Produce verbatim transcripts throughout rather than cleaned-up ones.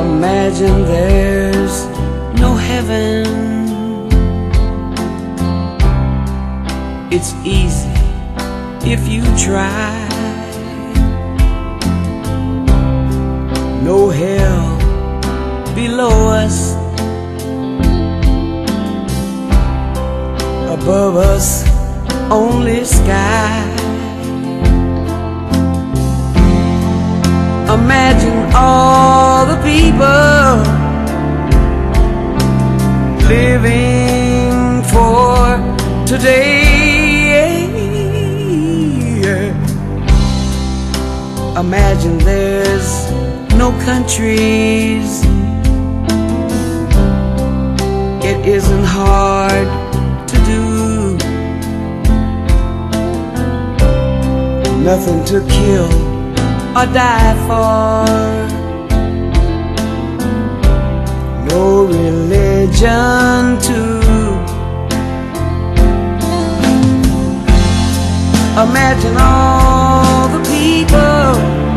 Imagine there's no heaven. It's easy if you try. No hell below us, above us only sky. Imagine all the people living for today. Imagine there's no countries. It isn't hard to do. Nothing to kill or die for. No religion too. Imagine all the people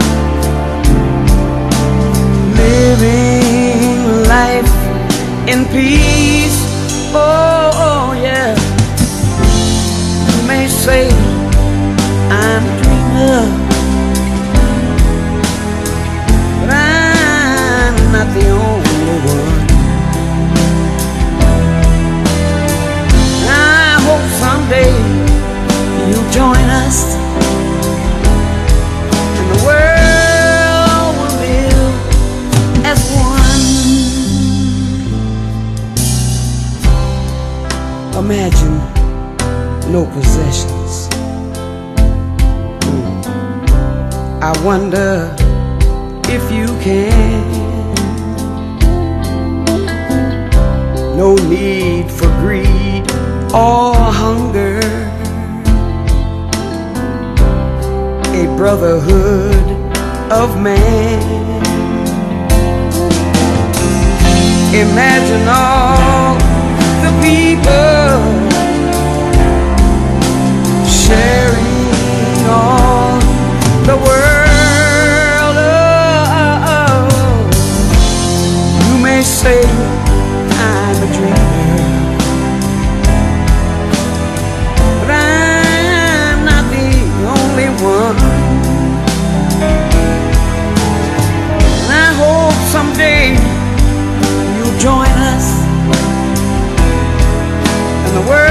living life in peace. Oh, oh yeah. You may say I'm a dreamer, but I'm not the only one. I hope someday you'll join us, and the world will live as one. Imagine no possessions. I wonder if you can. No need for greed or hunger. A brotherhood of man. Imagine all the people sharing all the world. Oh, oh, oh. You may say I'm a dreamer, but I'm not the only one. And I hope someday you'll join us, and the world